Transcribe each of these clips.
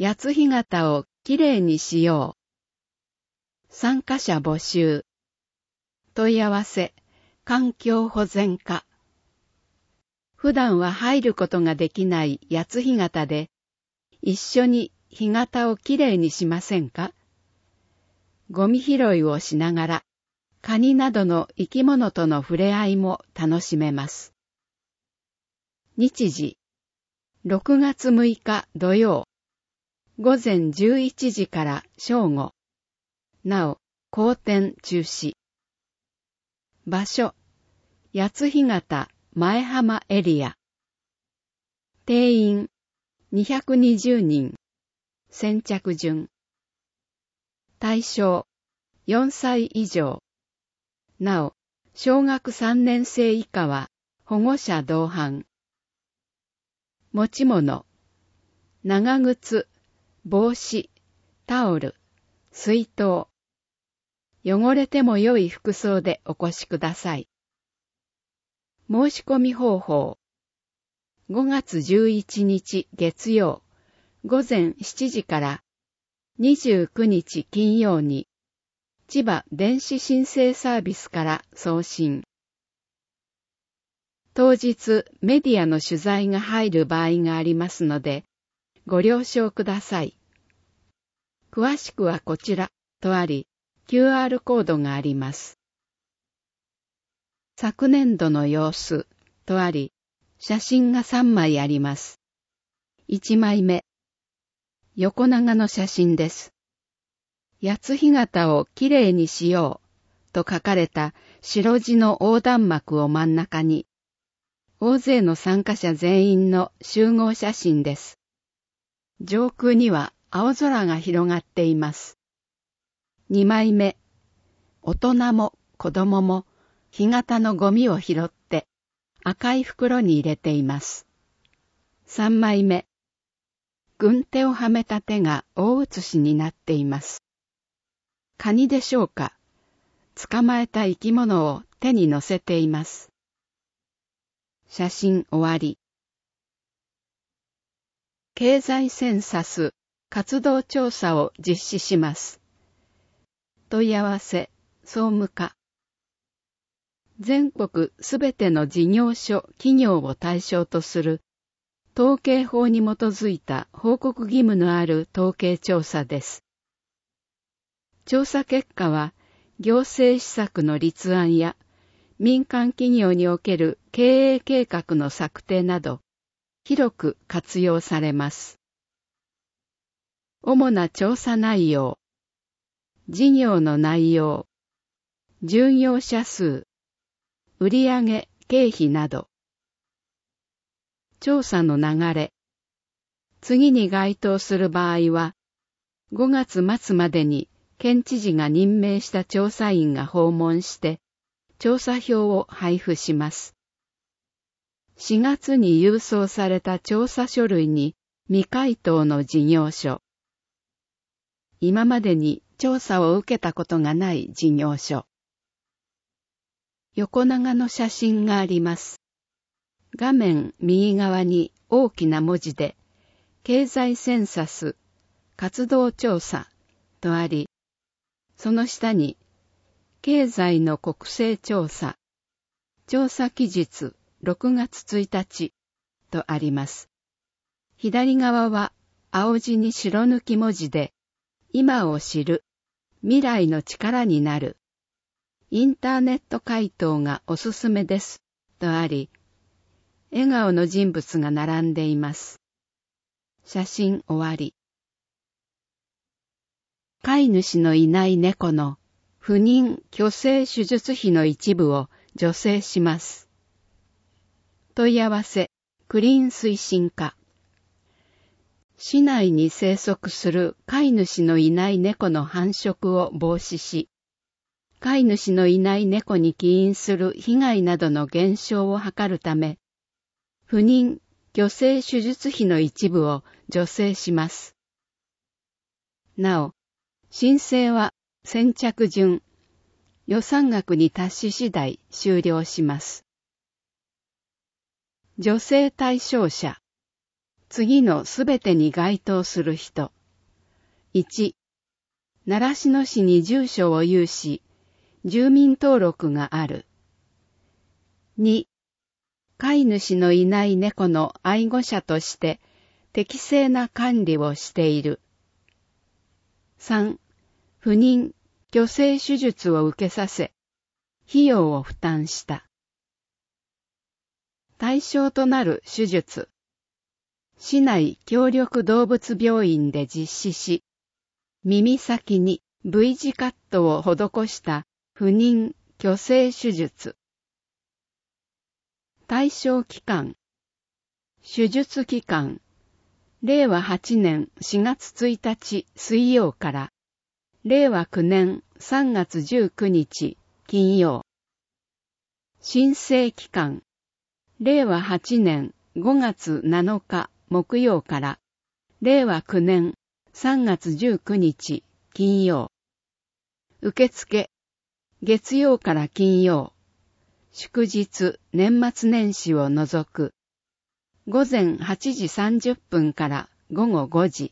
八つ干潟をきれいにしよう。参加者募集。問い合わせ、環境保全課。普段は入ることができない八つ干潟で、一緒に干潟をきれいにしませんか？ゴミ拾いをしながら、カニなどの生き物との触れ合いも楽しめます。日時、6月6日土曜、午前11時から正午。なお、後天中止。場所、八つ干潟前浜エリア。定員、220人。先着順。対象、4歳以上。なお、小学3年生以下は保護者同伴。持ち物、長靴、帽子、タオル、水筒。汚れても良い服装でお越しください。申し込み方法。5月11日月曜、午前7時から29日金曜に、千葉電子申請サービスから送信。当日メディアの取材が入る場合がありますので、ご了承ください。詳しくはこちらとあり、QR コードがあります。昨年度の様子とあり、写真が3枚あります。1枚目、横長の写真です。八つ干潟をきれいにしようと書かれた白地の横断幕を真ん中に、大勢の参加者全員の集合写真です。上空には青空が広がっています。2枚目、大人も子供も干潟のゴミを拾って赤い袋に入れています。3枚目、軍手をはめた手が大写しになっています。カニでしょうか？捕まえた生き物を手に乗せています。写真終わり。経済センサス活動調査を実施します。問い合わせ、総務課。全国すべての事業所、企業を対象とする統計法に基づいた報告義務のある統計調査です。調査結果は、行政施策の立案や民間企業における経営計画の策定など、広く活用されます。主な調査内容、事業の内容、従業者数、売上経費など。調査の流れ。次に該当する場合は、5月末までに県知事が任命した調査員が訪問して、調査票を配布します。4月に郵送された調査書類に未回答の事業所。今までに調査を受けたことがない事業所。横長の写真があります。画面右側に大きな文字で、経済センサス、活動調査とあり、その下に、経済の国勢調査、調査期日6月1日とあります。左側は青字に白抜き文字で、今を知る、未来の力になる、インターネット回答がおすすめですとあり、笑顔の人物が並んでいます。写真終わり。飼い主のいない猫の不妊・去勢手術費の一部を助成します。問い合わせ、クリーン推進課。市内に生息する飼い主のいない猫の繁殖を防止し、飼い主のいない猫に起因する被害などの減少を図るため、不妊・去勢手術費の一部を助成します。なお、申請は先着順、予算額に達し次第終了します。助成対象者、 次のすべてに該当する人。1、習志野市に住所を有し、住民登録がある。2、飼い主のいない猫の愛護者として適正な管理をしている。3、不妊、去勢手術を受けさせ、費用を負担した。対象となる手術。市内協力動物病院で実施し、耳先に V 字カットを施した不妊去勢手術。対象期間。手術期間。令和8年4月1日水曜から令和9年3月19日金曜。申請期間。令和8年5月7日木曜から令和9年3月19日金曜。受付。月曜から金曜。祝日、年末年始を除く。午前8時30分から午後5時。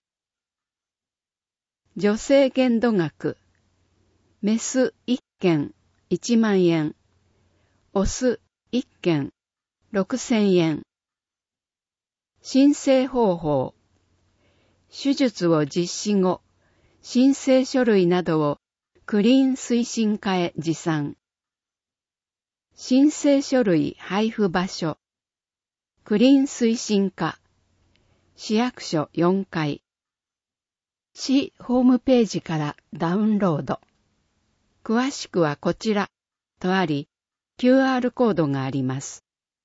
助成限度額。メス1件1万円。オス1件6000円。申請方法。手術を実施後、申請書類などをクリーン推進課へ持参。申請書類配布場所。クリーン推進課。市役所4階。市ホームページからダウンロード。詳しくはこちらとあり、QR コードがあります。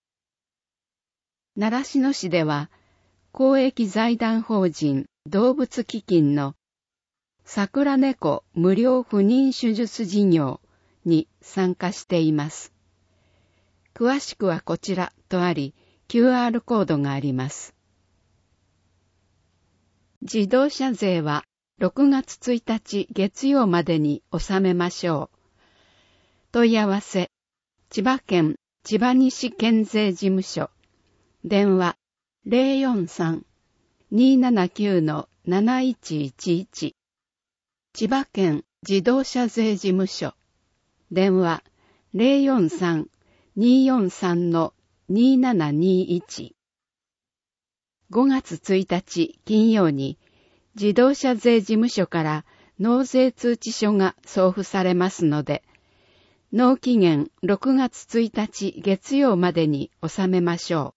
習志野市では、公益財団法人動物基金の桜猫無料不妊手術事業に参加しています。詳しくはこちらとあり、QR コードがあります。自動車税は6月1日月曜までに納めましょう。問い合わせ、千葉県千葉西県税事務所。電話 043-279-7111 千葉県自動車税事務所電話 043-243-2721 5月1日金曜に自動車税事務所から納税通知書が送付されますので、納期限6月1日月曜までに納めましょう。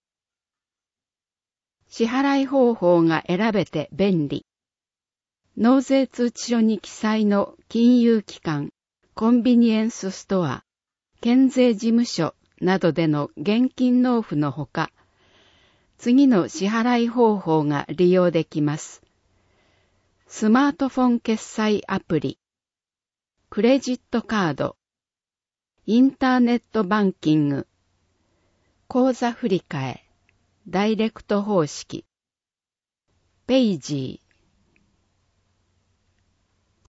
支払い方法が選べて便利。納税通知書に記載の金融機関、コンビニエンスストア、県税事務所などでの現金納付のほか、次の支払い方法が利用できます。スマートフォン決済アプリ、クレジットカード、インターネットバンキング、口座振替、ダイレクト方式、ペイジー、